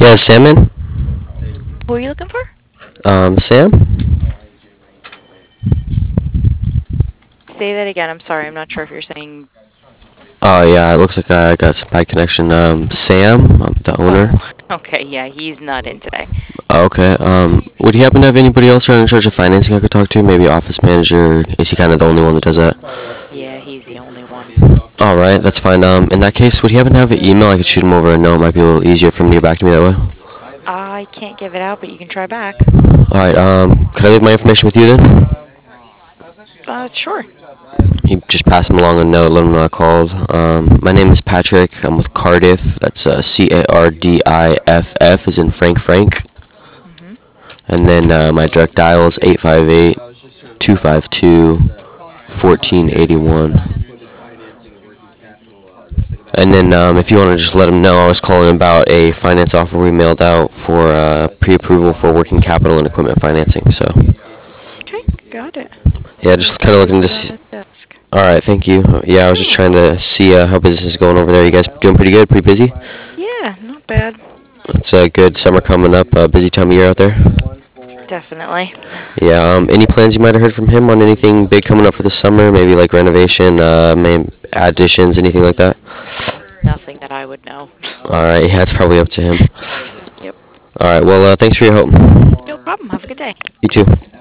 Yeah, Sam in? Who are you looking for? Sam? Say that again. I'm sorry. I'm not sure if you're saying. Oh, yeah, it looks like I got some bad connection. Sam, the owner. Oh, okay. Yeah, he's not in today. Oh, okay, would you happen to have anybody else around in charge of financing I could talk to? Maybe office manager? Is he kind of the only one that does that? Yeah, he's the only one. Alright, that's fine. In that case, would you happen to have an email? I could shoot him over a note. Might be a little easier for him to get back to me that way. I can't give it out, but you can try back. Alright, could I leave my information with you then? Sure. You just pass him along a note, let him know I called. My name is Patrick. I'm with Cardiff. That's Cardiff, as in Frank. Mhm. And then my direct dial is 858-252-1481. And then if you want to just let him know, I was calling about a finance offer we mailed out for pre-approval for working capital and equipment financing. So Okay, got it. yeah, We'll just kind step of looking to over on see. his desk. All right, thank you. Yeah, I was just You're trying welcome. to see how business is going over there. You guys doing pretty good? Pretty busy? Yeah, not bad. It's a good summer coming up. Busy time of year out there. Definitely. Yeah. Any plans you might have heard from him on anything big coming up for the summer? Maybe like renovation, maybe additions, anything like that. Nothing that I would know. All right. Yeah, it's probably up to him. Yep. All right. Well, thanks for your help. No problem. Have a good day. You too.